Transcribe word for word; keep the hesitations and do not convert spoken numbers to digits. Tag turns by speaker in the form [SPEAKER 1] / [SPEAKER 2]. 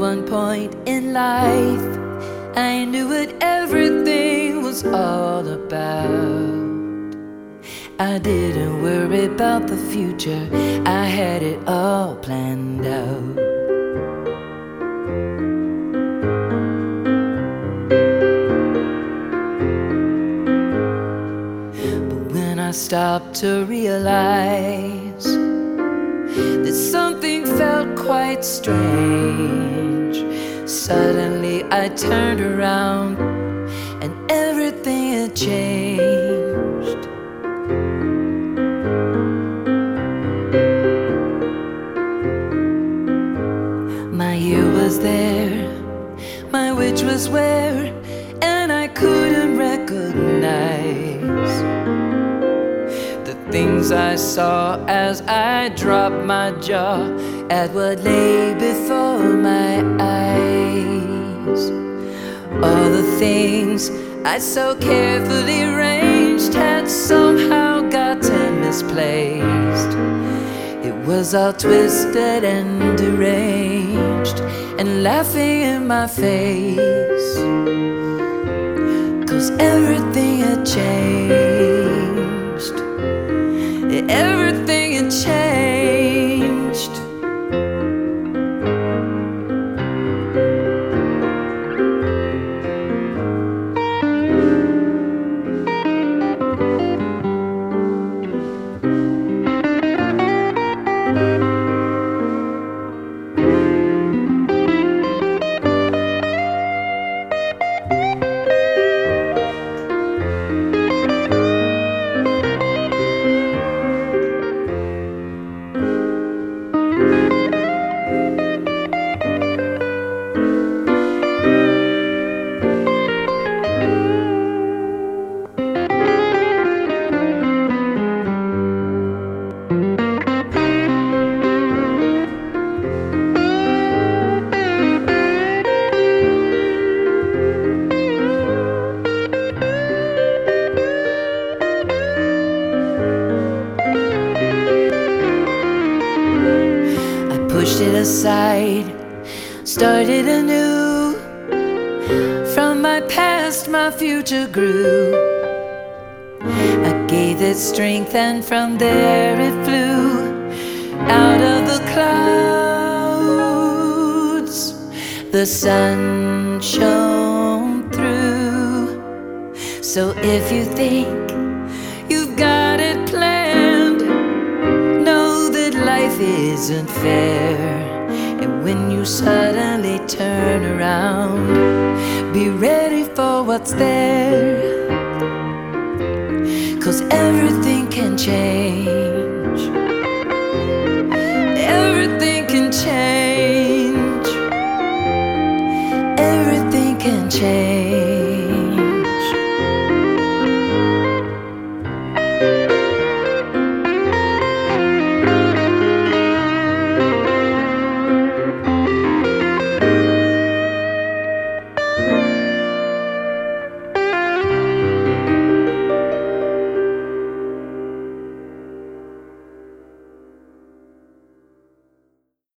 [SPEAKER 1] one point in life, I knew what everything was all about. I didn't worry about the future, I had it all planned out. But when I stopped to realize that something felt quite strange, suddenly I turned around and everything had changed. My year was there, my witch was where, and I couldn't recognize the things I saw as I dropped my jaw at what lay before my eyes. All the things I so carefully arranged had somehow gotten misplaced. It was all twisted and deranged and laughing in my face, 'cause everything had changed. Everything had changed. Pushed it aside, started anew. From my past, my future grew. I gave it strength, and from there it flew out of the clouds. The sun shone through. So if you think you've got it planned, know that life isn't fair. And when you suddenly turn around, be ready for what's there, 'cause everything can change.